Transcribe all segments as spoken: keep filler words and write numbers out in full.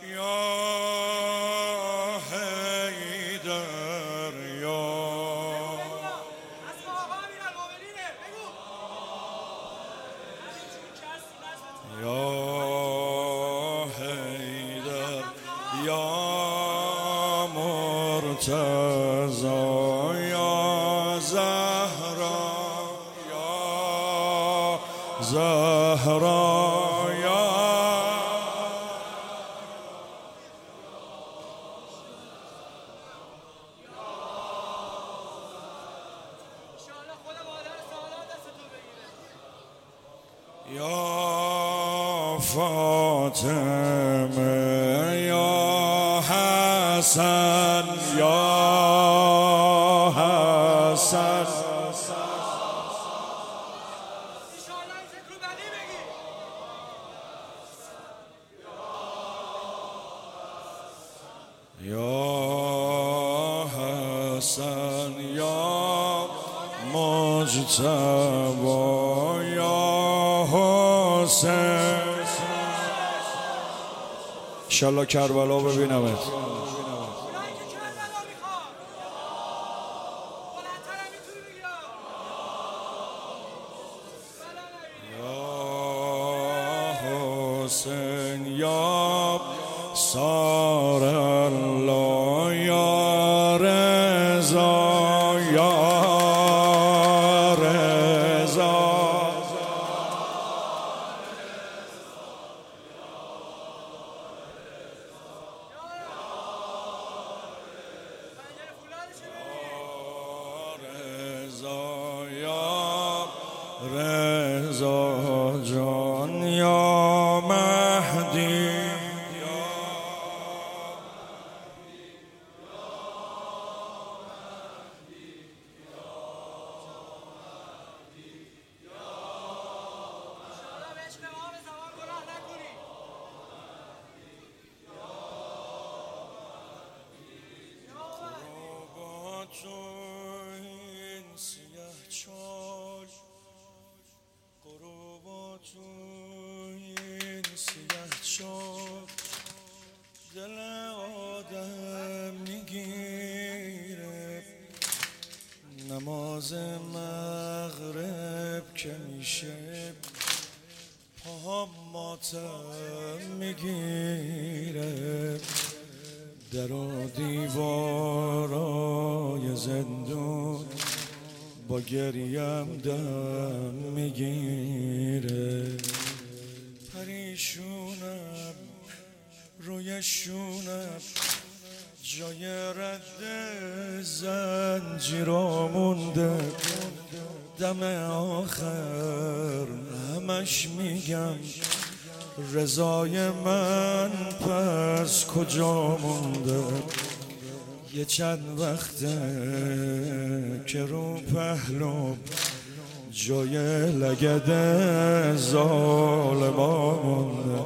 یا حیدر یا یا حیدر یا مرتضی یا زهرا یا زهرا یا فاطمه یا حسن یا حسن یا حسن یا مجتبی یا حسین انشالله کربلا ببینمت. یا حسین یا سار الله یا رضا یا رضا رضا جان یا مهدی دل آدم میگیره نماز مغرب که میشه پاهم ماتم میگیره در و دیوارای زندون با گریم دم میگیره پریشونم روی شونم جای رد زنجیرا مونده دم آخر همش میگم رضای من پس کجا مونده یه چند وقته که رو پهلوم جای لگد ظالما مونده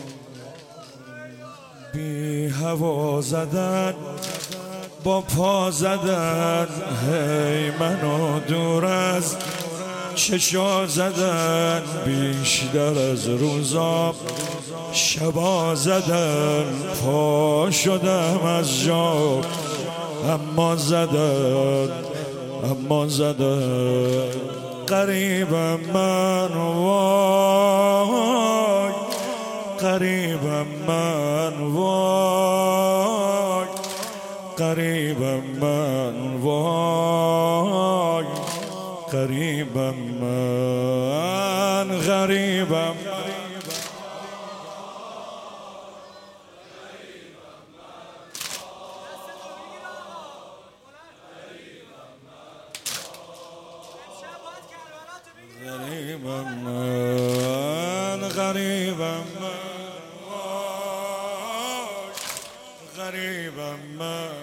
بی هوا زدن با پا زدن هی منو دور از چشا زدن بیشتر از روزا شبا زدن پا شدم از جا اما زدن اما زدن قریبم من وای قریبم من وای قریبم من وای قریبم من غریبم غریبم من غریبم من غریبم من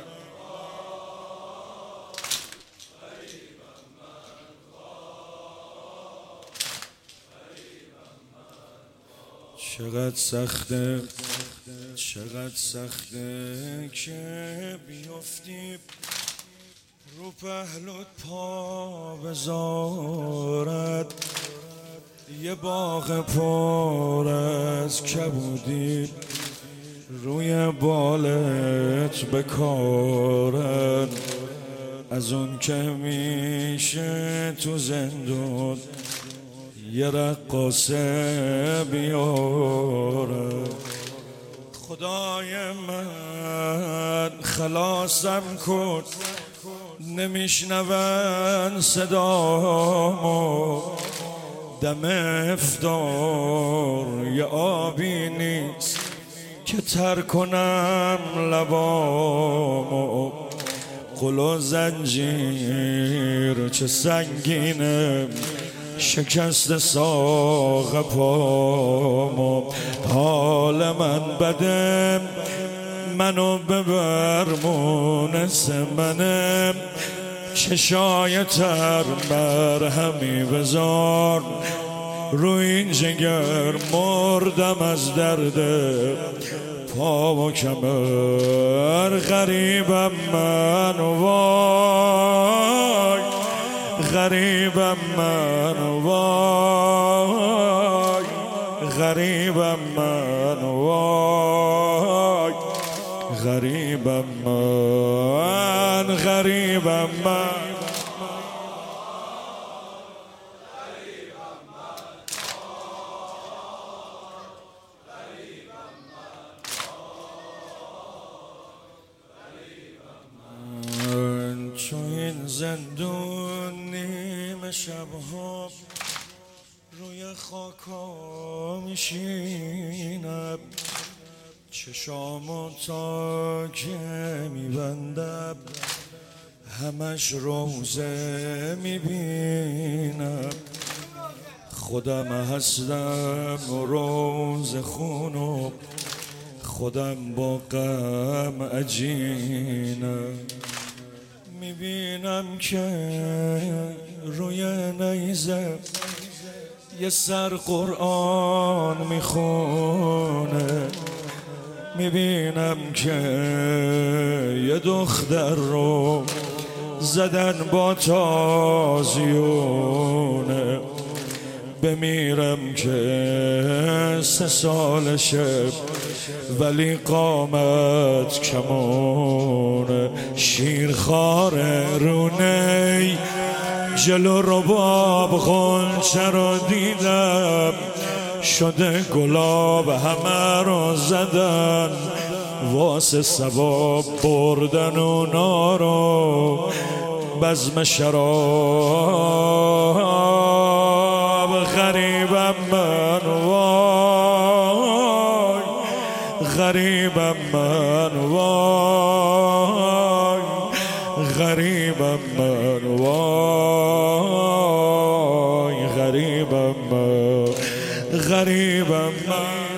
چقدر سخته چقدر سخته که بیفتی رو پهلوت پا بذارد یه باغ پر از کبودی روی بالت بکارن، از اون که میشه تو زندون یه رقاصه بیاره. خدای من خلاصم کن، نمیشنون صدامو، دم افطار یه آبی نیست که تر کنم لبامو. قل و زنجیر چه سنگینه شکست ساق پامو. حال من بده منو ببر مونس منم، چشای تر مرهمی بذار رو این جگر، مردم از درد پا و کمر. غریبم من وای، غریبم من وای، غریبم من وای، غریبم من، غریبم من. چو این زندون نیمه شبها روی خاکا میشینم، چشامو تا که میبندم همش روزه میبینم. خودم هستم روز خونو، خودم با غم عجینم. میبینم که روی نیزه یه سر قرآن میخونه، میبینم که یه دختر رو زدن با تازیونه. بمیرم که سه سالشه ولی قامت کمونه. شیرخواره رونه جلو رباب غنچه رو دیدم، شده گلاب همه رو زدن، واسه ثواب بردن اونا رو بزم شراب. غریبم من وای، غریبم من وای، غریبم من وای، غریبم من، غریبم من.